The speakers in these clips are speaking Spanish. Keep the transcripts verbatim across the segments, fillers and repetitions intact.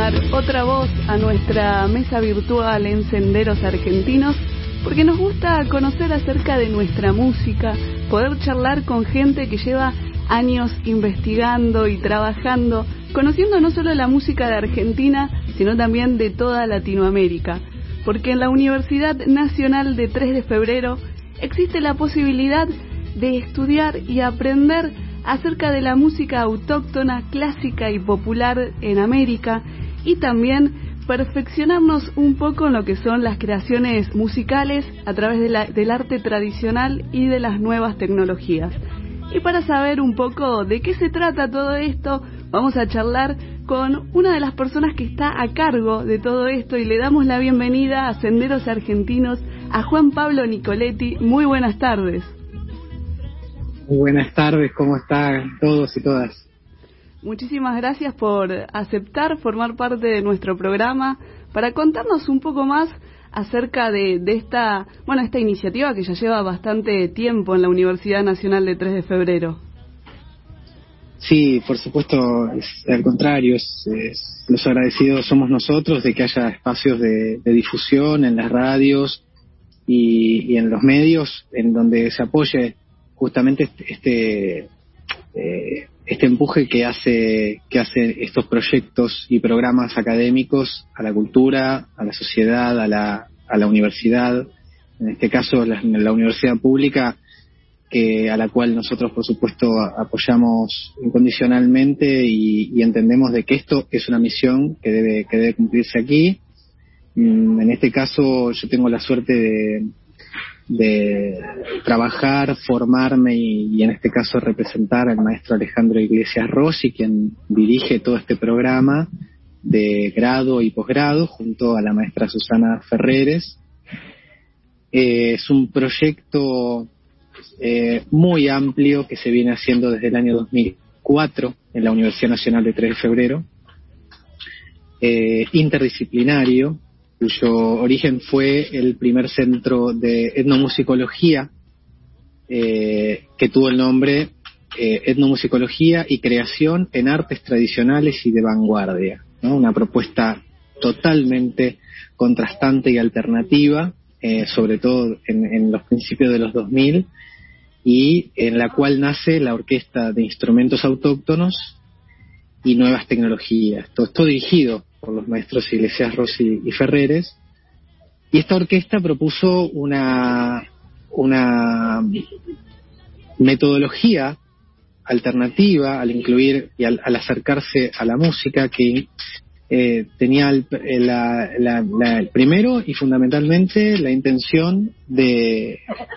sumar otra voz a nuestra mesa virtual en Senderos Argentinos, porque nos gusta conocer acerca de nuestra música, poder charlar con gente que lleva años investigando y trabajando, conociendo no solo la música de Argentina, sino también de toda Latinoamérica, porque en la Universidad Nacional de tres de febrero existe la posibilidad de estudiar y aprender acerca de la música autóctona, clásica y popular en América, y también perfeccionarnos un poco en lo que son las creaciones musicales a través de la, del arte tradicional y de las nuevas tecnologías. Y para saber un poco de qué se trata todo esto, vamos a charlar con una de las personas que está a cargo de todo esto, y le damos la bienvenida a Senderos Argentinos a Juan Pablo Nicoletti. Muy buenas tardes. Muy buenas tardes, ¿cómo están todos y todas? Muchísimas gracias por aceptar formar parte de nuestro programa para contarnos un poco más acerca de, de esta, bueno, esta iniciativa que ya lleva bastante tiempo en la Universidad Nacional de tres de febrero. Sí, por supuesto, es, al contrario, es, es, los agradecidos somos nosotros de que haya espacios de, de difusión en las radios y, y en los medios en donde se apoye justamente este este, eh, este empuje que hace que hace estos proyectos y programas académicos a la cultura, a la sociedad, a la a la universidad, en este caso la, la universidad pública, que a la cual nosotros por supuesto apoyamos incondicionalmente y, y entendemos de que esto es una misión que debe que debe cumplirse aquí. En este caso yo tengo la suerte de de trabajar, formarme y, y en este caso representar al maestro Alejandro Iglesias Rossi, quien dirige todo este programa de grado y posgrado junto a la maestra Susana Ferreres. Eh, es un proyecto eh, muy amplio que se viene haciendo desde el año dos mil cuatro en la Universidad Nacional de tres de febrero, eh, interdisciplinario, cuyo origen fue el primer centro de etnomusicología, eh, que tuvo el nombre eh, Etnomusicología y Creación en Artes Tradicionales y de Vanguardia, ¿no? Una propuesta totalmente contrastante y alternativa, eh, sobre todo en, en los principios de los dos mil, y en la cual nace la Orquesta de Instrumentos Autóctonos y Nuevas Tecnologías. Todo esto dirigido por los maestros Iglesias Rossi y Ferreres, y esta orquesta propuso una una metodología alternativa al incluir y al, al acercarse a la música que eh, tenía el, la, la, la, el primero y fundamentalmente la intención de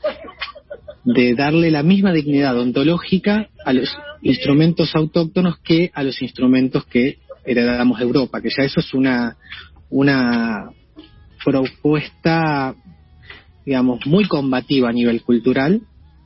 de darle la misma dignidad ontológica a los instrumentos autóctonos que a los instrumentos que heredamos de Europa, que ya eso es una una propuesta, digamos, muy combativa a nivel cultural,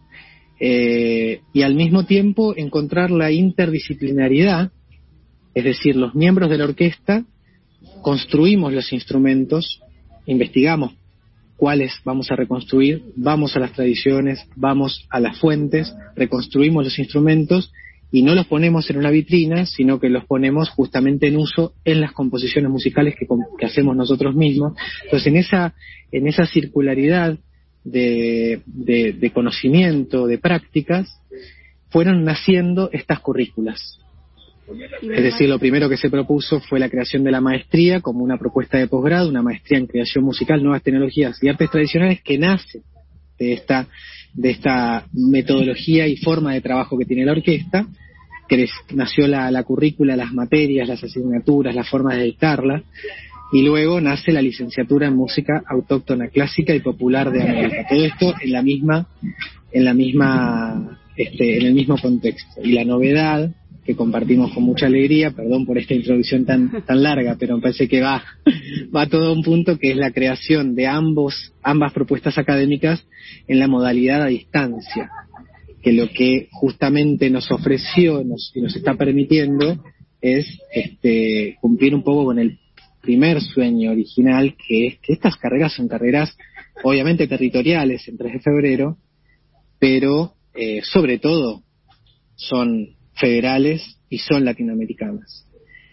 eh, y al mismo tiempo encontrar la interdisciplinariedad, es decir, los miembros de la orquesta construimos los instrumentos, investigamos cuáles vamos a reconstruir, vamos a las tradiciones, vamos a las fuentes, reconstruimos los instrumentos y no los ponemos en una vitrina, sino que los ponemos justamente en uso en las composiciones musicales que, que hacemos nosotros mismos. Entonces, en esa en esa circularidad de, de, de conocimiento, de prácticas, fueron naciendo estas currículas. Es decir, lo primero que se propuso fue la creación de la maestría como una propuesta de posgrado, una maestría en creación musical, nuevas tecnologías y artes tradicionales, que nace de esta de esta metodología y forma de trabajo que tiene la orquesta, que nació la, la currícula, las materias, las asignaturas, las formas de dictarla, y luego nace la licenciatura en música autóctona, clásica y popular de América. Todo esto en la misma, en la misma, este, en el mismo contexto. Y la novedad que compartimos con mucha alegría, perdón por esta introducción tan tan larga, pero me parece que va va todo a un punto, que es la creación de ambos ambas propuestas académicas en la modalidad a distancia, que lo que justamente nos ofreció nos, y nos está permitiendo es este cumplir un poco con el primer sueño original, que es que estas carreras son carreras obviamente territoriales en tres de febrero, pero eh, sobre todo son federales y son latinoamericanas.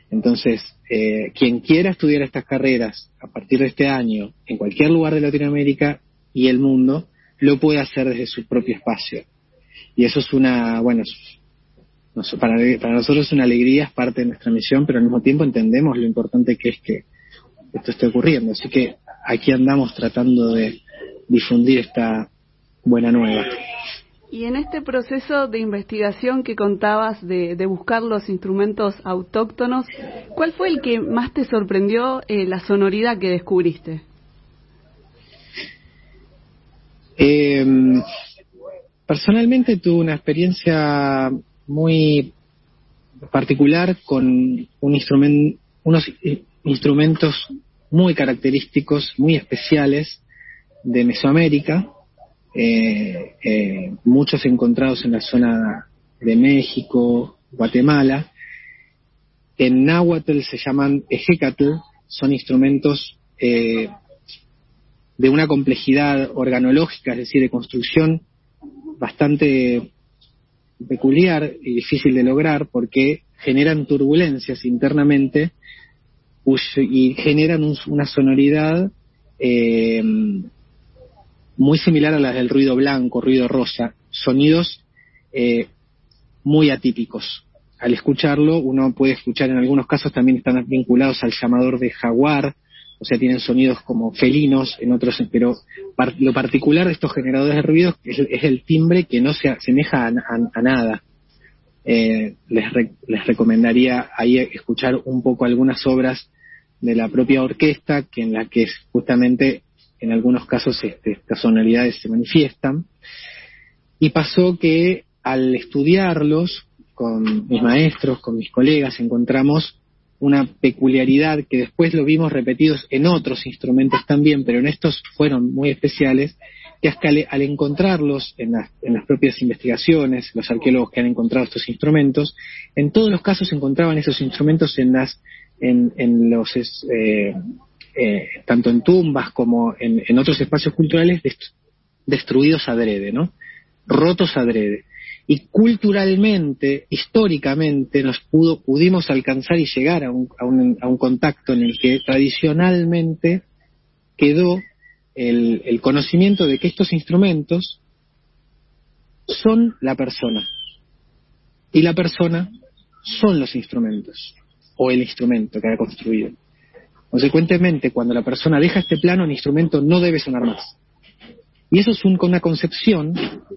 Entonces, eh, quien quiera estudiar estas carreras a partir de este año, en cualquier lugar de Latinoamérica y el mundo, lo puede hacer desde su propio espacio. Y eso es una, bueno, para, para nosotros es una alegría, es parte de nuestra misión, pero al mismo tiempo entendemos lo importante que es que esto esté ocurriendo. Así que aquí andamos tratando de difundir esta buena nueva. Y en este proceso de investigación que contabas de, de buscar los instrumentos autóctonos, ¿cuál fue el que más te sorprendió, eh, la sonoridad que descubriste? Eh, personalmente tuve una experiencia muy particular con un instrumen, unos instrumentos muy característicos, muy especiales de Mesoamérica, eh, eh, muchos encontrados en la zona de México, Guatemala. En náhuatl se llaman ejecatl, son instrumentos eh, de una complejidad organológica, es decir, de construcción bastante peculiar y difícil de lograr, porque generan turbulencias internamente y generan un, una sonoridad eh, muy similar a las del ruido blanco, ruido rosa, sonidos eh, muy atípicos. Al escucharlo, uno puede escuchar, en algunos casos también están vinculados al llamador de jaguar, o sea, tienen sonidos como felinos, en otros, pero par, lo particular de estos generadores de ruidos es, es el timbre que no se asemeja a, a, a nada. Eh, les, re, les recomendaría ahí escuchar un poco algunas obras de la propia orquesta, que en la que justamente en algunos casos este, estas sonoridades se manifiestan. Y pasó que al estudiarlos con mis maestros, con mis colegas, encontramos una peculiaridad que después lo vimos repetidos en otros instrumentos también, pero en estos fueron muy especiales, que es que al, al encontrarlos en las, en las propias investigaciones, los arqueólogos que han encontrado estos instrumentos, en todos los casos encontraban esos instrumentos en las en, en los eh, eh, tanto en tumbas como en, en otros espacios culturales dest- destruidos adrede, ¿no? Rotos adrede. Y culturalmente, históricamente, nos pudo, pudimos alcanzar y llegar a un, a un, a un contacto en el que tradicionalmente quedó el, el conocimiento de que estos instrumentos son la persona. Y la persona son los instrumentos, o el instrumento que ha construido. Consecuentemente, cuando la persona deja este plano, el instrumento no debe sonar más. Y eso es un, una concepción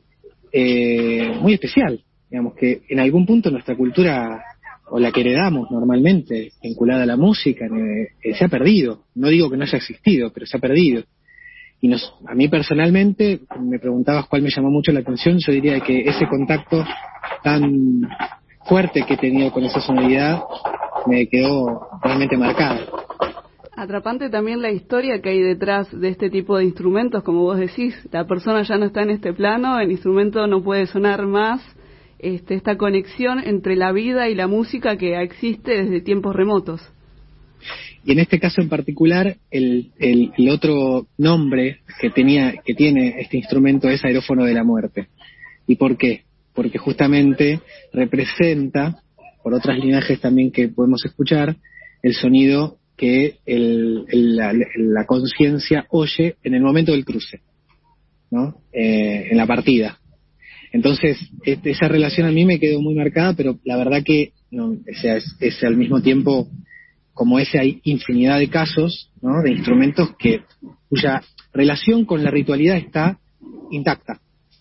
Eh, muy especial, digamos que en algún punto nuestra cultura, o la que heredamos normalmente, vinculada a la música, eh, se ha perdido. No digo que no haya existido, pero se ha perdido. Y nos, a mí personalmente, me preguntabas cuál me llamó mucho la atención, yo diría que ese contacto tan fuerte que he tenido con esa sonoridad me quedó realmente marcado. Atrapante también la historia que hay detrás de este tipo de instrumentos, como vos decís, la persona ya no está en este plano, el instrumento no puede sonar más, este, esta conexión entre la vida y la música que existe desde tiempos remotos. Y en este caso en particular, el, el, el otro nombre que tenía, que tiene este instrumento es aerófono de la muerte. ¿Y por qué? Porque justamente representa, por otros linajes también que podemos escuchar, el sonido que el, el, la, la conciencia oye en el momento del cruce, ¿no? Eh, en la partida. Entonces, este, esa relación a mí me quedó muy marcada, pero la verdad que no, o sea, es, es al mismo tiempo, como ese, hay infinidad de casos, ¿no? De instrumentos que cuya relación con la ritualidad está intacta.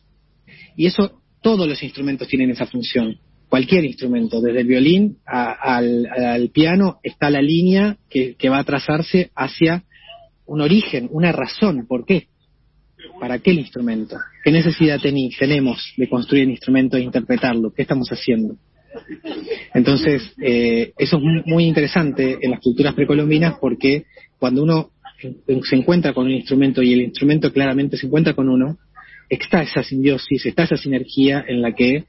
Y eso, todos los instrumentos tienen esa función. Cualquier instrumento, desde el violín a, al, al piano, está la línea que, que va a trazarse hacia un origen, una razón. ¿Por qué? ¿Para qué el instrumento? ¿Qué necesidad tení, tenemos de construir el instrumento e interpretarlo? ¿Qué estamos haciendo? Entonces, eh, eso es muy, muy interesante en las culturas precolombinas, porque cuando uno se encuentra con un instrumento y el instrumento claramente se encuentra con uno, está esa simbiosis, está esa sinergia en la que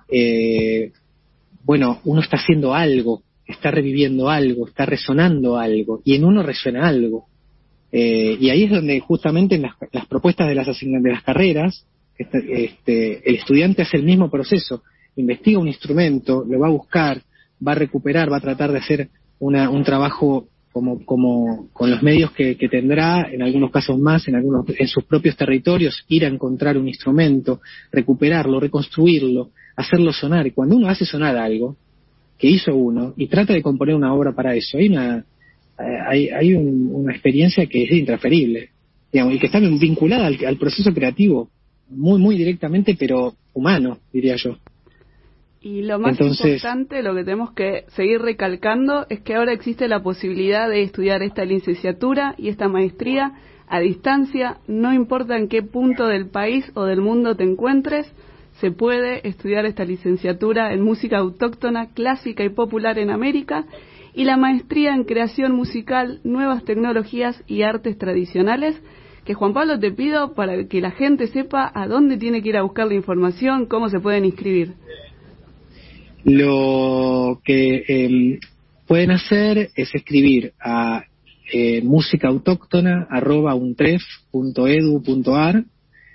Eh, bueno, uno está haciendo algo, está reviviendo algo, está resonando algo, y en uno resuena algo. Eh, y ahí es donde justamente en las, las propuestas de las asignaciones de las carreras, este, este, el estudiante hace el mismo proceso, investiga un instrumento, lo va a buscar, va a recuperar, va a tratar de hacer una, un trabajo como, como con los medios que, que tendrá, en algunos casos más, en algunos, en sus propios territorios, ir a encontrar un instrumento, recuperarlo, reconstruirlo, hacerlo sonar. Y cuando uno hace sonar algo que hizo uno y trata de componer una obra para eso, hay una, hay, hay un, una experiencia que es intransferible, digamos, y que está vinculada al, al proceso creativo muy, muy directamente, pero humano, diría yo. Y lo más Entonces, importante, lo que tenemos que seguir recalcando, es que ahora existe la posibilidad de estudiar esta licenciatura y esta maestría a distancia, no importa en qué punto del país o del mundo te encuentres, se puede estudiar esta licenciatura en música autóctona, clásica y popular en América, y la maestría en creación musical, nuevas tecnologías y artes tradicionales, que Juan Pablo te pido para que la gente sepa a dónde tiene que ir a buscar la información, cómo se pueden inscribir. Lo que eh, pueden hacer es escribir a eh, música autóctona arroba untref punto edu punto ar,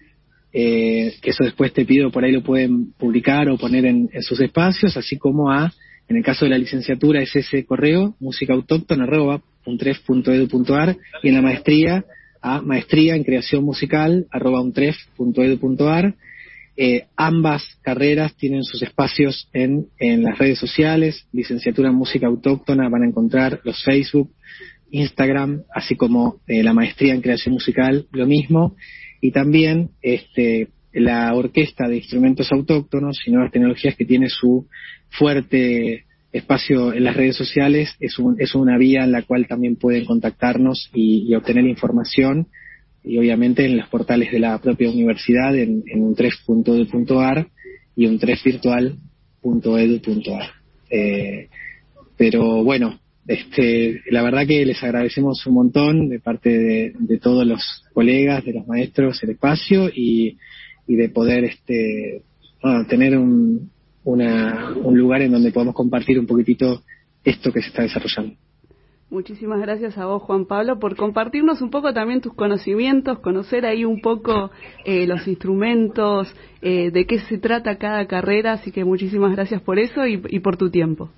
eh, que eso después te pido por ahí lo pueden publicar o poner en, en sus espacios, así como a, en el caso de la licenciatura es ese correo, música autóctona arroba untref punto edu punto ar, y en la maestría a maestría en creación musical arroba untref punto edu punto ar. Eh, ambas carreras tienen sus espacios en, en las redes sociales. Licenciatura en música autóctona van a encontrar los Facebook, Instagram, así como eh, la maestría en creación musical, lo mismo. Y también este, la orquesta de instrumentos autóctonos y nuevas tecnologías, que tiene su fuerte espacio en las redes sociales, es, un, es una vía en la cual también pueden contactarnos y, y obtener información, y obviamente en los portales de la propia universidad, en, en untref punto edu punto ar y untref virtual punto edu punto ar. Eh, pero bueno, este, la verdad que les agradecemos un montón de parte de, de todos los colegas, de los maestros, el espacio, y, y de poder este, bueno, tener un, una, un lugar en donde podamos compartir un poquitito esto que se está desarrollando. Muchísimas gracias a vos, Juan Pablo, por compartirnos un poco también tus conocimientos, conocer ahí un poco eh, los instrumentos, eh, de qué se trata cada carrera, así que muchísimas gracias por eso y, y por tu tiempo.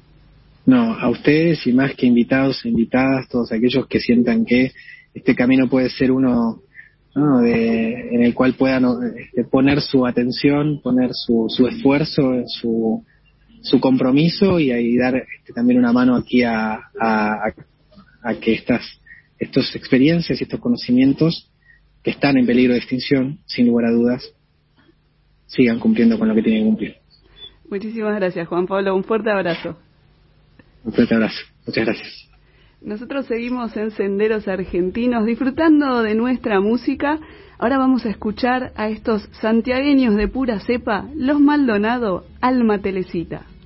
No, a ustedes, y más que invitados e invitadas, todos aquellos que sientan que este camino puede ser uno, ¿no?, de, en el cual puedan este, poner su atención, poner su, su esfuerzo, su su compromiso, y ahí dar este, también una mano aquí a, a, a que estas estas experiencias y estos conocimientos que están en peligro de extinción, sin lugar a dudas, sigan cumpliendo con lo que tienen que cumplir. Muchísimas gracias, Juan Pablo. Un fuerte abrazo. Un fuerte abrazo. Muchas gracias. Nosotros seguimos en Senderos Argentinos disfrutando de nuestra música. Ahora vamos a escuchar a estos santiagueños de pura cepa, Los Maldonado, Alma Telecita.